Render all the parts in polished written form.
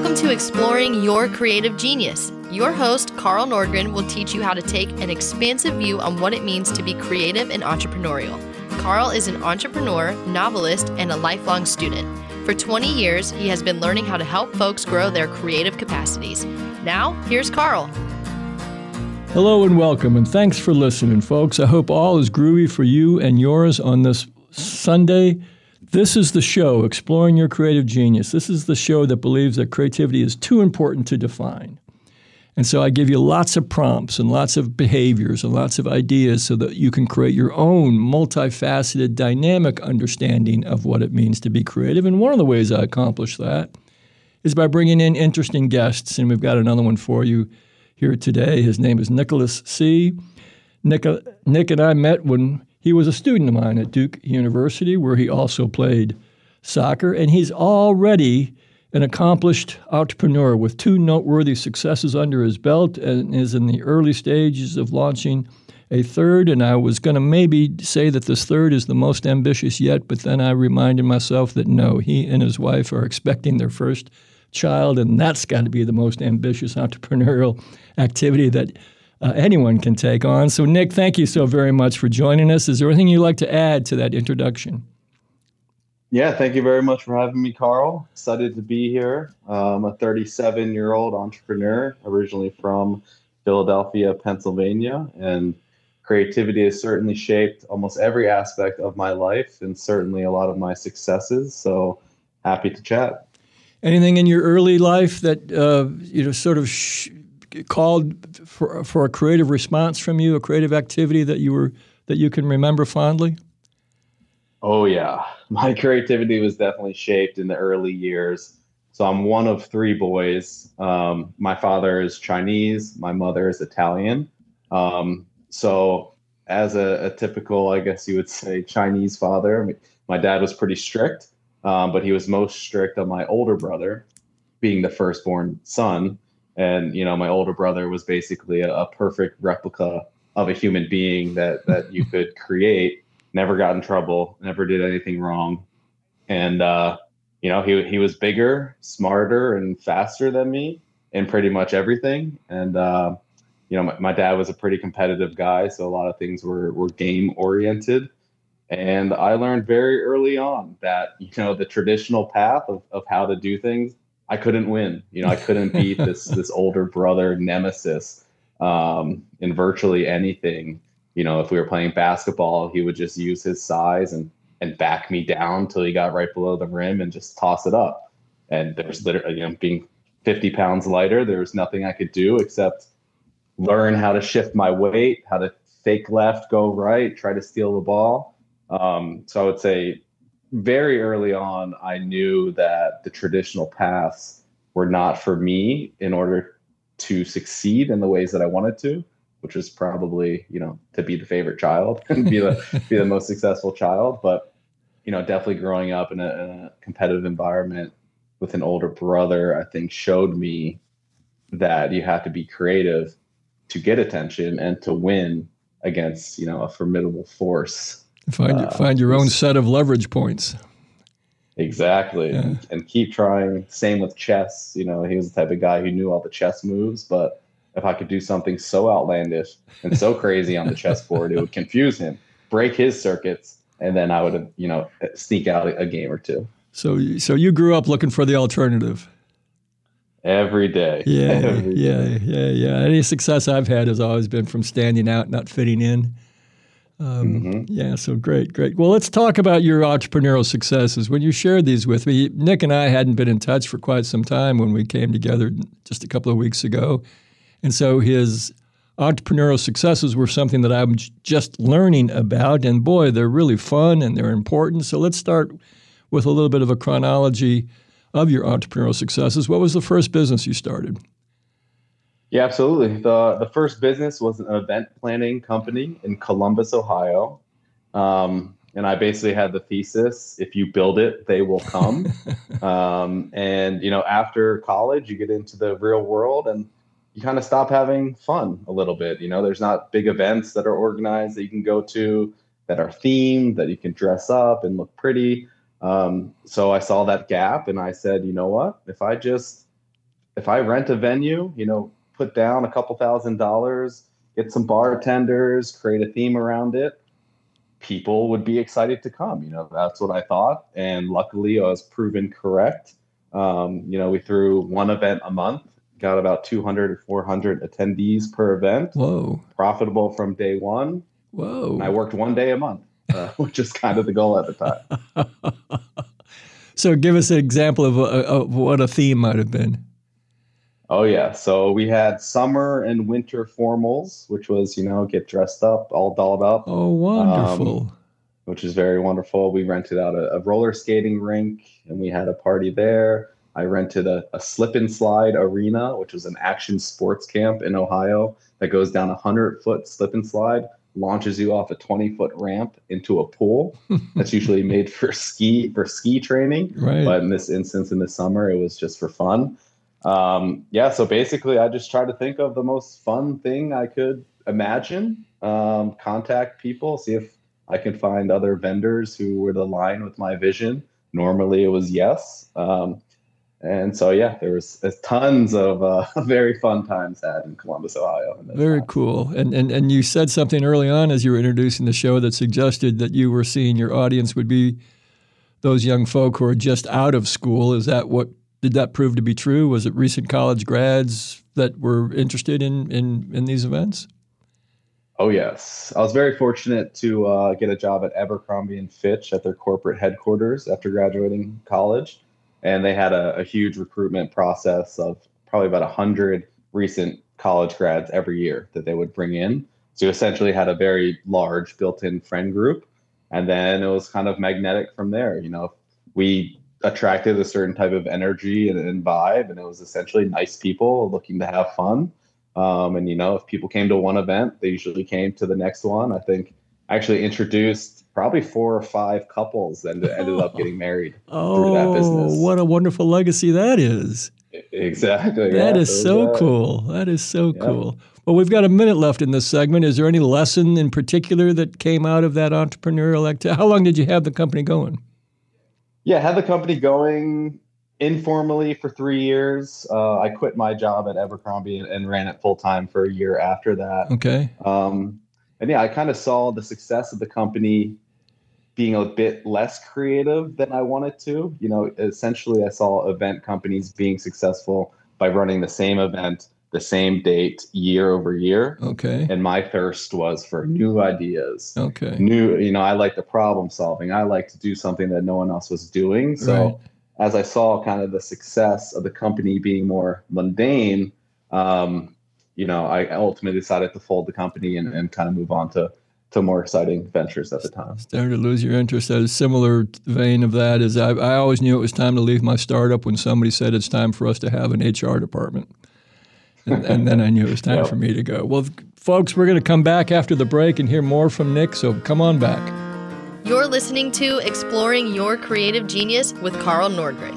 Welcome to Exploring Your Creative Genius. Your host, Carl Nordgren, will teach you how to take an expansive view on what it means to be creative and entrepreneurial. Carl is an entrepreneur, novelist, and a lifelong student. For 20 years, he has been learning how to help folks grow their creative capacities. Now, here's Carl. Hello and welcome, and thanks for listening, folks. I hope all is groovy for you and yours on this Sunday. This is the show, Exploring Your Creative Genius. This is the show that believes that creativity is too important to define. And so I give you lots of prompts and lots of behaviors and lots of ideas so that you can create your own multifaceted, dynamic understanding of what it means to be creative. And one of the ways I accomplish that is by bringing in interesting guests. And we've got another one for you here today. His name is Nicholas C. Nick and I met when he was a student of mine at Duke University, where he also played soccer. And he's already an accomplished entrepreneur with two noteworthy successes under his belt and is in the early stages of launching a third. And I was going to maybe say that this third is the most ambitious yet, but then I reminded myself that no, he and his wife are expecting their first child, and that's got to be the most ambitious entrepreneurial activity that anyone can take on. So, Nick, thank you so very much for joining us. Is there anything you'd like to add to that introduction? Yeah, thank you very much for having me, Carl. Excited to be here. I'm a 37-year-old entrepreneur, originally from Philadelphia, Pennsylvania, and creativity has certainly shaped almost every aspect of my life and certainly a lot of my successes. So happy to chat. Anything in your early life that called for a creative response from you, a creative activity that you can remember fondly? Oh, yeah. My creativity was definitely shaped in the early years. So I'm one of three boys. My father is Chinese. My mother is Italian. So as a typical, I guess you would say, Chinese father, I mean, my dad was pretty strict, but he was most strict on my older brother, being the firstborn son. And, my older brother was basically a perfect replica of a human being that you could create. Never got in trouble, never did anything wrong. And, he was bigger, smarter, and faster than me in pretty much everything. And, my dad was a pretty competitive guy, so a lot of things were game oriented. And I learned very early on that, the traditional path of how to do things, I couldn't win. I couldn't beat this older brother nemesis in virtually anything. If we were playing basketball, he would just use his size and back me down till he got right below the rim and just toss it up. And there's literally, being 50 pounds lighter, there was nothing I could do except learn how to shift my weight, how to fake left, go right, try to steal the ball. So I would say very early on, I knew that the traditional paths were not for me in order to succeed in the ways that I wanted to, which is probably, to be the favorite child and be the most successful child. But, definitely growing up in a competitive environment with an older brother, I think showed me that you have to be creative to get attention and to win against, a formidable force. Find your own set of leverage points. Exactly. Yeah. And keep trying. Same with chess. He was the type of guy who knew all the chess moves, but if I could do something so outlandish and so crazy on the chessboard, it would confuse him, break his circuits, and then I would, sneak out a game or two. So you grew up looking for the alternative. Every day. Yeah. Any success I've had has always been from standing out, not fitting in. Yeah, so great. Well, let's talk about your entrepreneurial successes. When you shared these with me, Nick and I hadn't been in touch for quite some time when we came together just a couple of weeks ago. And so his entrepreneurial successes were something that I'm just learning about. And boy, they're really fun and they're important. So let's start with a little bit of a chronology of your entrepreneurial successes. What was the first business you started? Yeah, absolutely. The first business was an event planning company in Columbus, Ohio. And I basically had the thesis, if you build it, they will come. And, after college, you get into the real world and you kind of stop having fun a little bit. There's not big events that are organized that you can go to that are themed, that you can dress up and look pretty. So I saw that gap and I said, you know what, if I just if I rent a venue, put down a couple $1,000s, get some bartenders, create a theme around it, people would be excited to come. That's what I thought. And luckily I was proven correct. We threw one event a month, got about 200 or 400 attendees per event. Whoa. Profitable from day one. Whoa. And I worked one day a month, which is kind of the goal at the time. So give us an example of what a theme might have been. Oh, yeah. So we had summer and winter formals, which was, get dressed up, all dolled up. Oh, wonderful. Which is very wonderful. We rented out a roller skating rink and we had a party there. I rented a slip and slide arena, which was an action sports camp in Ohio that goes down a 100-foot slip and slide, launches you off a 20-foot ramp into a pool that's usually made for ski training. Right. But in this instance, in the summer, it was just for fun. So basically I just tried to think of the most fun thing I could imagine, contact people, see if I can find other vendors who would align with my vision. Normally it was yes. And so, there was tons of very fun times had in Columbus, Ohio. Very cool. And you said something early on as you were introducing the show that suggested that you were seeing your audience would be those young folk who are just out of school. Did that prove to be true? Was it recent college grads that were interested in these events? Oh, yes. I was very fortunate to get a job at Abercrombie & Fitch at their corporate headquarters after graduating college. And they had a huge recruitment process of probably about 100 recent college grads every year that they would bring in. So you essentially had a very large built-in friend group. And then it was kind of magnetic from there. We attracted a certain type of energy and vibe, and it was essentially nice people looking to have fun. If people came to one event, they usually came to the next one. I think I actually introduced probably 4 or 5 couples that ended up getting married through that business. Oh, what a wonderful legacy that is. Exactly. That is so cool. That is so cool. Well, we've got a minute left in this segment. Is there any lesson in particular that came out of that entrepreneurial activity? How long did you have the company going? Yeah, I had the company going informally for 3 years. I quit my job at Abercrombie and ran it full time for a year after that. Okay. I kind of saw the success of the company being a bit less creative than I wanted to. Essentially I saw event companies being successful by running the same event, the same date, year over year. Okay. And my thirst was for new ideas. Okay. I like the problem solving. I like to do something that no one else was doing. So right. As I saw kind of the success of the company being more mundane, I ultimately decided to fold the company and kind of move on to more exciting ventures at the time. Started to lose your interest. A similar vein of that is I always knew it was time to leave my startup when somebody said it's time for us to have an HR department. And then I knew it was time for me to go. Well, folks, we're going to come back after the break and hear more from Nick, so come on back. You're listening to Exploring Your Creative Genius with Carl Nordgren.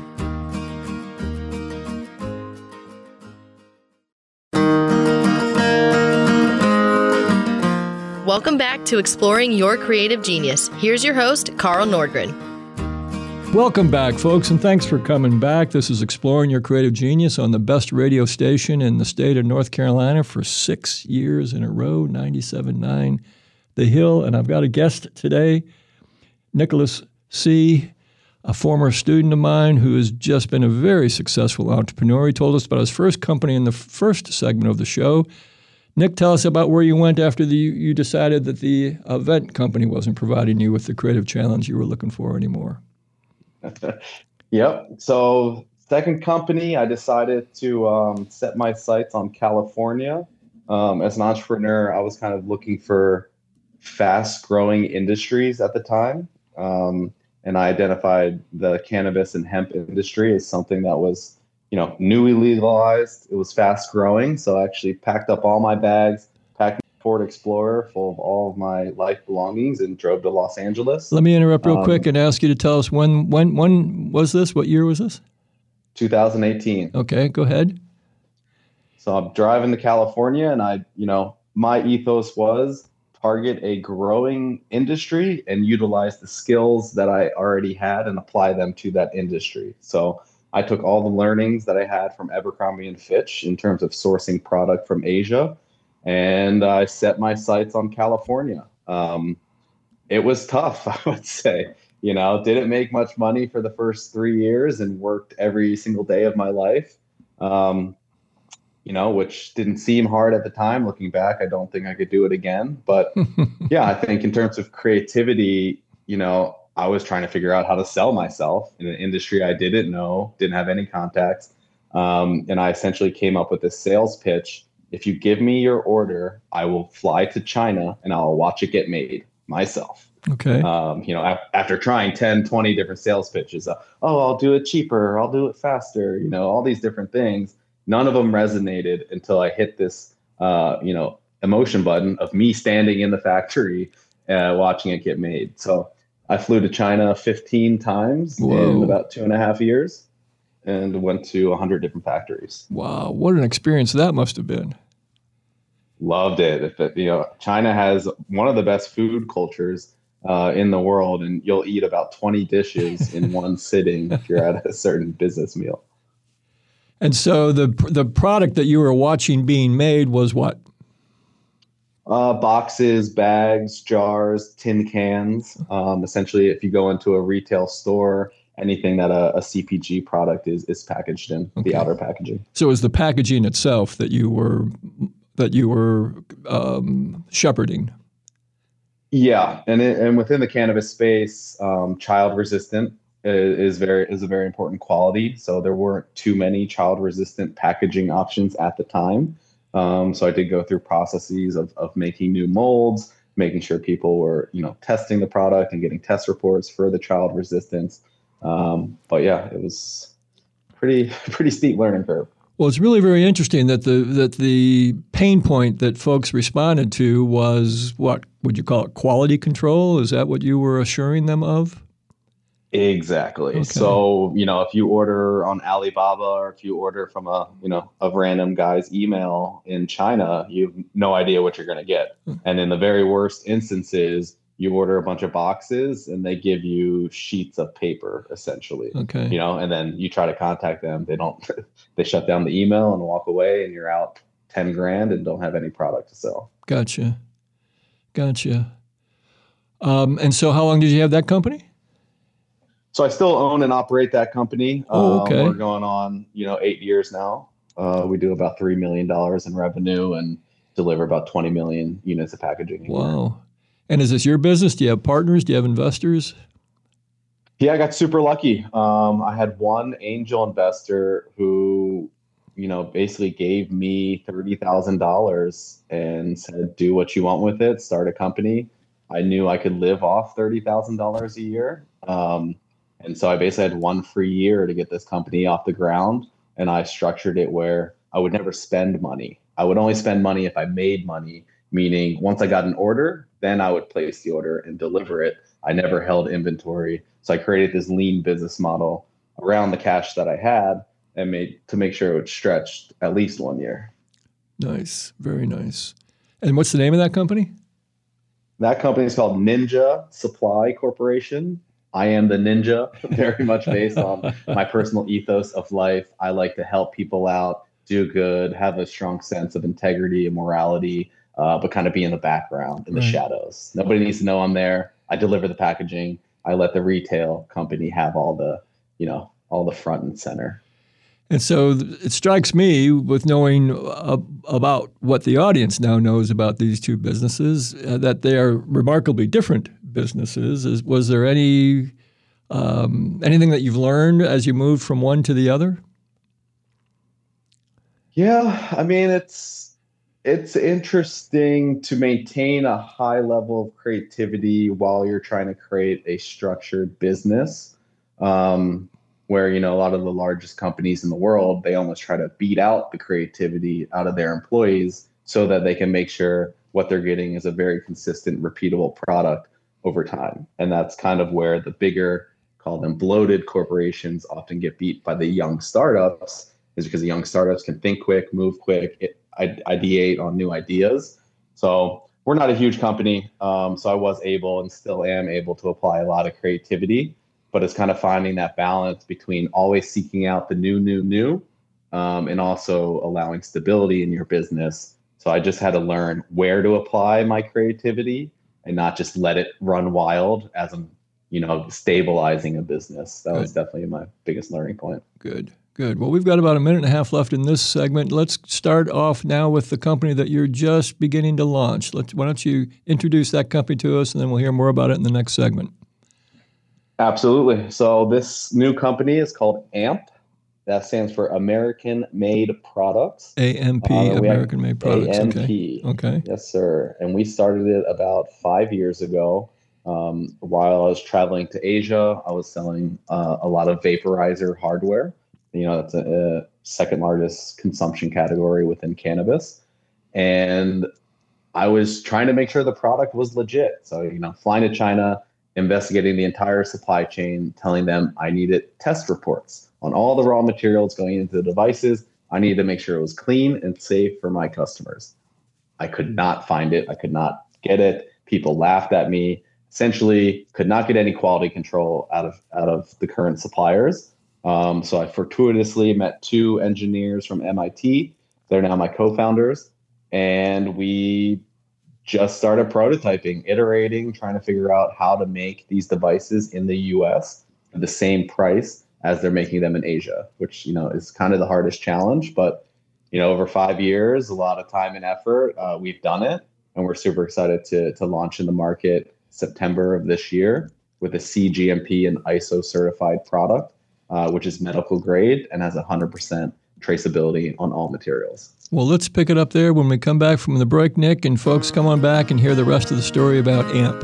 Welcome back to Exploring Your Creative Genius. Here's your host, Carl Nordgren. Welcome back, folks, and thanks for coming back. This is Exploring Your Creative Genius on the best radio station in the state of North Carolina for 6 years in a row, 97.9 The Hill. And I've got a guest today, Nicholas C., a former student of mine who has just been a very successful entrepreneur. He told us about his first company in the first segment of the show. Nick, tell us about where you went after you decided that the event company wasn't providing you with the creative challenge you were looking for anymore. Yep. So second company, I decided to set my sights on California. As an entrepreneur, I was kind of looking for fast-growing industries at the time. And I identified the cannabis and hemp industry as something that was newly legalized. It was fast growing. So I actually packed up all my bags, packed a Ford Explorer full of all of my life belongings and drove to Los Angeles. Let me interrupt real quick and ask you to tell us when was this? What year was this? 2018. Okay, go ahead. So I'm driving to California and my ethos was target a growing industry and utilize the skills that I already had and apply them to that industry. So I took all the learnings that I had from Abercrombie and Fitch in terms of sourcing product from Asia, and I set my sights on California. It was tough, I would say. Didn't make much money for the first 3 years and worked every single day of my life. Which didn't seem hard at the time. Looking back, I don't think I could do it again. But yeah, I think in terms of creativity, I was trying to figure out how to sell myself in an industry I didn't know, didn't have any contacts. And I essentially came up with this sales pitch. If you give me your order, I will fly to China and I'll watch it get made myself. Okay. After trying 10, 20 different sales pitches, I'll do it cheaper, I'll do it faster, all these different things. None of them resonated until I hit this, emotion button of me standing in the factory, watching it get made. So I flew to China 15 times in about 2.5 years and went to 100 different factories. Wow. What an experience that must have been. Loved it. China has one of the best food cultures in the world, and you'll eat about 20 dishes in one sitting if you're at a certain business meal. And so the product that you were watching being made was what? Boxes, bags, jars, tin cans. Essentially, if you go into a retail store, anything that a CPG product is packaged in, the outer packaging. So it was the packaging itself that you were shepherding. Yeah, and within the cannabis space, child resistant is a very important quality. So there weren't too many child resistant packaging options at the time. So I did go through processes of making new molds, making sure people were, testing the product and getting test reports for the child resistance. But yeah, it was pretty steep learning curve. Well, it's really very interesting that the pain point that folks responded to was, what would you call it, quality control? Is that what you were assuring them of? Exactly. Okay. So, if you order on Alibaba or if you order from a random guy's email in China, you have no idea what you're going to get. And in the very worst instances, you order a bunch of boxes and they give you sheets of paper, essentially. Okay. And then you try to contact them. They shut down the email and walk away, and you're out $10,000 and don't have any product to sell. Gotcha. And so how long did you have that company? So I still own and operate that company. Okay. We're going on, 8 years now. We do about $3 million in revenue and deliver about 20 million units of packaging a year. Wow. And is this your business? Do you have partners? Do you have investors? Yeah, I got super lucky. I had one angel investor who, basically gave me $30,000 and said, do what you want with it, start a company. I knew I could live off $30,000 a year. And so I basically had 1 free year to get this company off the ground. And I structured it where I would never spend money. I would only spend money if I made money, meaning once I got an order, then I would place the order and deliver it. I never held inventory. So I created this lean business model around the cash that I had and make sure it would stretch at least 1 year. Nice. Very nice. And what's the name of that company? That company is called Ninja Supply Corporation. I am the ninja, very much based on my personal ethos of life. I like to help people out, do good, have a strong sense of integrity and morality, but kind of be in the background, in the shadows. Nobody needs to know I'm there. I deliver the packaging. I let the retail company have all the front and center. And so it strikes me, with knowing about what the audience now knows about these two businesses, that they are remarkably different businesses. Was there anything that you've learned as you moved from one to the other? Yeah, I mean, it's interesting to maintain a high level of creativity while you're trying to create a structured business. Where, a lot of the largest companies in the world, they almost try to beat out the creativity out of their employees so that they can make sure what they're getting is a very consistent, repeatable product over time. And that's kind of where the bigger, call them bloated corporations, often get beat by the young startups, is because the young startups can think quick, move quick, ideate on new ideas. So we're not a huge company. So I was able and still am able to apply a lot of creativity. but it's kind of finding that balance between always seeking out the new, and also allowing stability in your business. So I just had to learn where to apply my creativity and not just let it run wild as I'm, stabilizing a business. That was definitely my biggest learning point. Good. Well, we've got about a minute and a half left in this segment. Let's start off now with the company that you're just beginning to launch. Why don't you introduce that company to us, and then we'll hear more about it in the next segment. Absolutely. So this new company is called AMP. That stands for American Made Products. AMP, American Made Products. AMP. Okay. Yes, sir. And we started it about 5 years ago. While I was traveling to Asia, I was selling a lot of vaporizer hardware. That's a second largest consumption category within cannabis. And I was trying to make sure the product was legit. So, flying to China, investigating the entire supply chain, telling them I needed test reports on all the raw materials going into the devices. I needed to make sure it was clean and safe for my customers. I could not find it. I could not get it. People laughed at me. Essentially, could not get any quality control out of the current suppliers. So I fortuitously met 2 engineers from MIT. They're now my co-founders. And we just started prototyping, iterating, trying to figure out how to make these devices in the US at the same price as they're making them in Asia, which, is kind of the hardest challenge. But, over 5 years, a lot of time and effort, we've done it. And we're super excited to launch in the market September of this year with a CGMP and ISO certified product, which is medical grade and has 100% traceability on all materials. Well, let's pick it up there when we come back from the break, Nick, and folks, come on back and hear the rest of the story about AMP.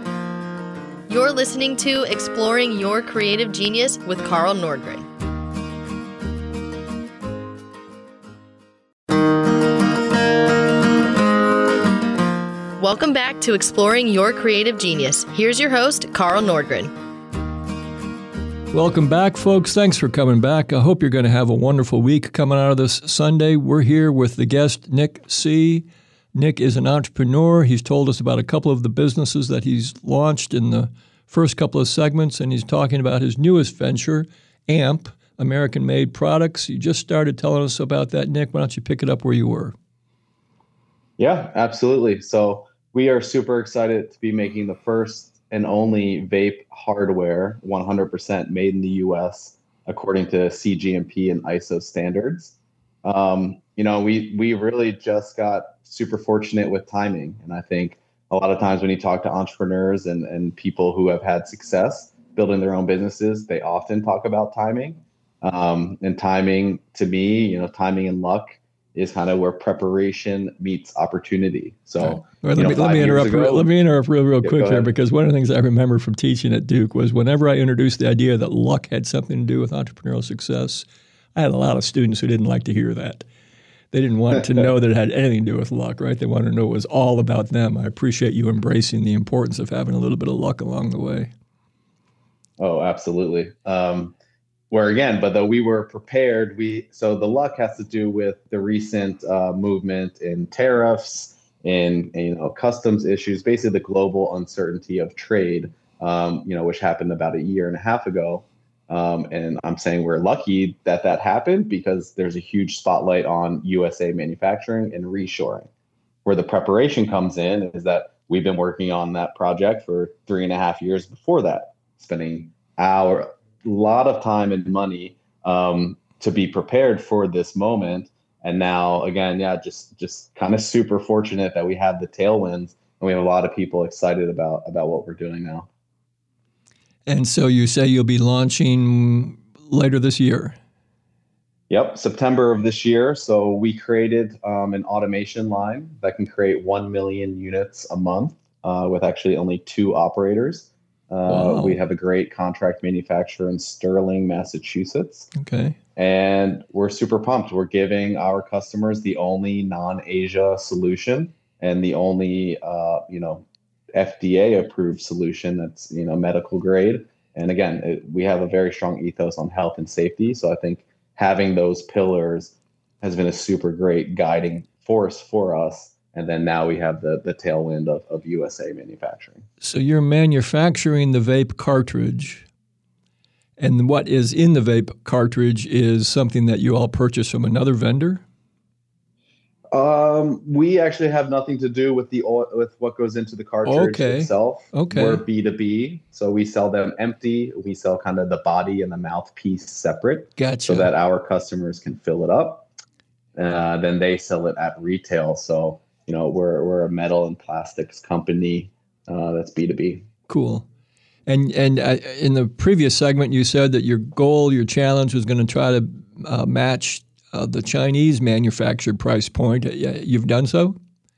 You're listening to Exploring Your Creative Genius with Carl Nordgren. Welcome back to Exploring Your Creative Genius. Here's your host, Carl Nordgren. Welcome back, folks. Thanks for coming back. I hope you're going to have a wonderful week coming out of this Sunday. We're here with the guest, Nick C. Nick is an entrepreneur. He's told us about a couple of the businesses that he's launched in the first couple of segments, and he's talking about his newest venture, AMP, American Made Products. You just started telling us about that, Nick. Why don't you pick it up where you were? Yeah, absolutely. So we are super excited to be making the first and only vape hardware 100% made in the US according to CGMP and ISO standards. We really just got super fortunate with timing. And I think a lot of times when you talk to entrepreneurs and people who have had success building their own businesses, they often talk about timing. And timing, to me, timing and luck is kind of where preparation meets opportunity. So let me interrupt real quick here, because one of the things I remember from teaching at Duke was whenever I introduced the idea that luck had something to do with entrepreneurial success, I had a lot of students who didn't like to hear that. They didn't want to know that it had anything to do with luck, right? They wanted to know it was all about them. I appreciate you embracing the importance of having a little bit of luck along the way. Oh, absolutely. But though we were prepared, so the luck has to do with the recent movement in tariffs and customs issues, basically the global uncertainty of trade, which happened about a year and a half ago. And I'm saying we're lucky that happened because there's a huge spotlight on USA manufacturing and reshoring. Where the preparation comes in is that we've been working on that project for 3.5 years before that, spending a lot of time and money to be prepared for this moment. And now, again, just kind of super fortunate that we have the tailwinds and we have a lot of people excited about what we're doing now. And so you say you'll be launching later this year? Yep, September of this year. So we created an automation line that can create 1 million units a month with actually only 2 operators. Wow. We have a great contract manufacturer in Sterling, Massachusetts. Okay. And we're super pumped. We're giving our customers the only non-Asia solution and the only, FDA approved solution that's, medical grade. And again, we have a very strong ethos on health and safety. So I think having those pillars has been a super great guiding force for us. And then now we have the tailwind of USA manufacturing. So you're manufacturing the vape cartridge, And what is in the vape cartridge is something that you all purchase from another vendor? We actually have nothing to do with with what goes into the cartridge itself. Okay. We're B2B, so we sell them empty. We sell kind of the body and the mouthpiece separate, Gotcha. so that our customers can fill it up. Then they sell it at retail. So we're a metal and plastics company that's B2B. Cool. And in the previous segment, you said that your goal, your challenge was going to try to match the Chinese manufactured price point. You've done so?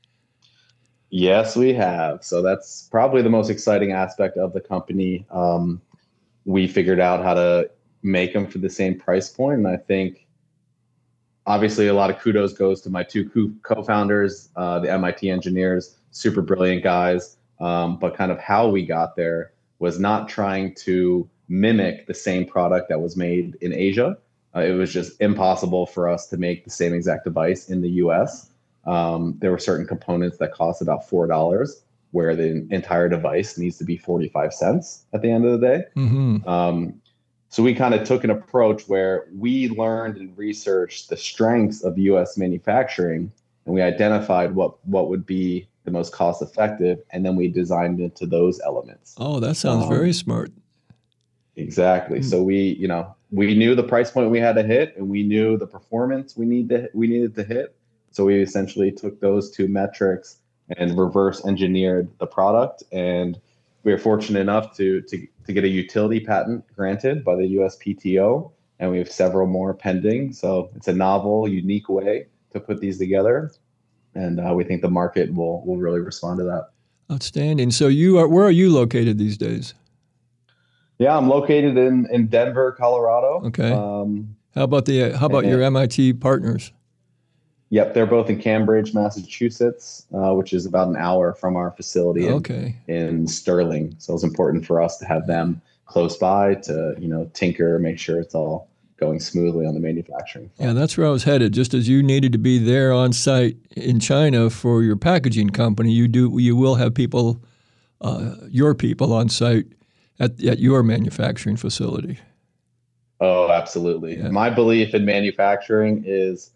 Yes, we have. So that's probably the most exciting aspect of the company. We figured out how to make them for the same price point. And I think, obviously, a lot of kudos goes to my two co-founders, the MIT engineers, super brilliant guys. But kind of how we got there was not trying to mimic the same product that was made in Asia. It was just impossible for us to make the same exact device in the US. There were certain components that cost about $4, where the entire device needs to be 45 cents at the end of the day. Mm-hmm. So we kind of took an approach where we learned and researched the strengths of US manufacturing, and we identified what would be the most cost effective, and then we designed into those elements. Oh, that sounds very smart. Exactly. Mm-hmm. So we knew the price point we had to hit, and we knew the performance we needed to hit. So we essentially took those two metrics and reverse engineered the product. And we were fortunate enough to get a utility patent granted by the USPTO, and we have several more pending. So it's a novel, unique way to put these together. And we think the market will really respond to that. Outstanding. So where are you located these days? Yeah, I'm located in Denver, Colorado. Okay. How about your MIT partners? Yep, they're both in Cambridge, Massachusetts, which is about an hour from our facility in Sterling. So it's important for us to have them close by to tinker, make sure it's all going smoothly on the manufacturing front. Yeah, that's where I was headed. Just as you needed to be there on site in China for your packaging company, you will have people, your people on site at your manufacturing facility. Oh, absolutely. Yeah. My belief in manufacturing is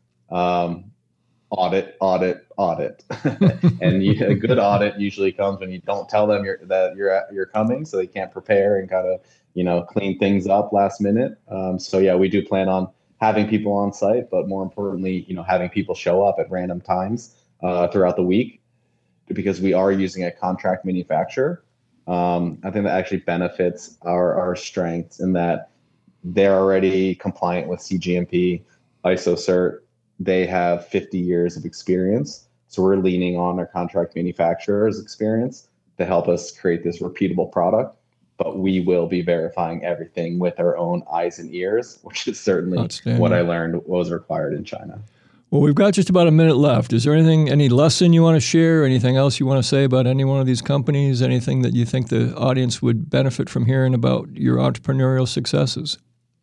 audit. And a good audit usually comes when you don't tell them that you're coming, so they can't prepare and kind of clean things up last minute. So yeah, we do plan on having people on site, but more importantly, having people show up at random times throughout the week, because we are using a contract manufacturer. I think that actually benefits our strengths in that they're already compliant with CGMP, ISO cert. They have 50 years of experience. So we're leaning on our contract manufacturer's experience to help us create this repeatable product. But we will be verifying everything with our own eyes and ears, which is certainly what I learned was required in China. Well, we've got just about a minute left. Is there any lesson you want to share? Anything else you want to say about any one of these companies? Anything that you think the audience would benefit from hearing about your entrepreneurial successes?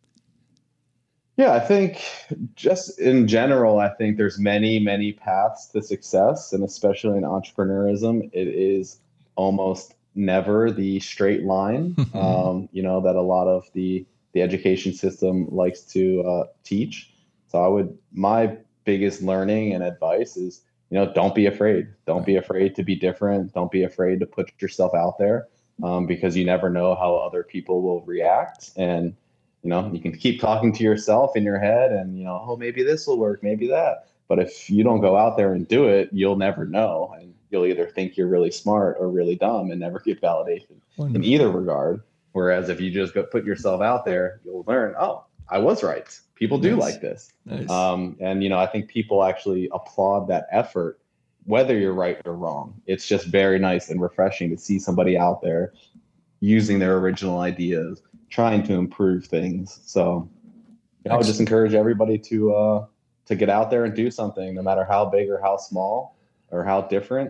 Yeah, I think just in general, I think there's many, many paths to success, and especially in entrepreneurism, it is almost never the straight line, that a lot of the education system likes to teach. So my biggest learning and advice is, don't be afraid. Don't be afraid to be different. Don't be afraid to put yourself out there, because you never know how other people will react. And, you can keep talking to yourself in your head and, maybe this will work, maybe that. But if you don't go out there and do it, you'll never know. And you'll either think you're really smart or really dumb and never get validation in either regard. Whereas if you just put yourself out there, you'll learn, oh, I was right. People do like this. Nice. And I think people actually applaud that effort, whether you're right or wrong. It's just very nice and refreshing to see somebody out there using their original ideas, trying to improve things. So I would just encourage everybody to get out there and do something, no matter how big or how small or how different.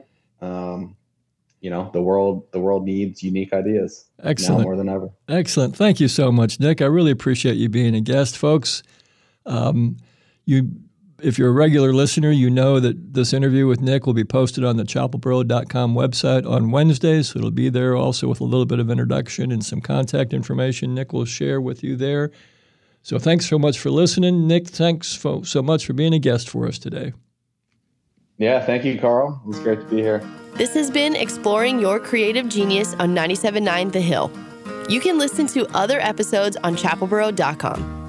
The world needs unique ideas. Excellent. Now more than ever. Excellent. Thank you so much, Nick. I really appreciate you being a guest, folks. You If you're a regular listener, you know that this interview with Nick will be posted on the chapelboro.com website on Wednesdays. So it'll be there also with a little bit of introduction and some contact information Nick will share with you there. So thanks so much for listening. Nick, thanks so much for being a guest for us today. Yeah, thank you, Carl. It was great to be here. This has been Exploring Your Creative Genius on 97.9 The Hill. You can listen to other episodes on chapelboro.com.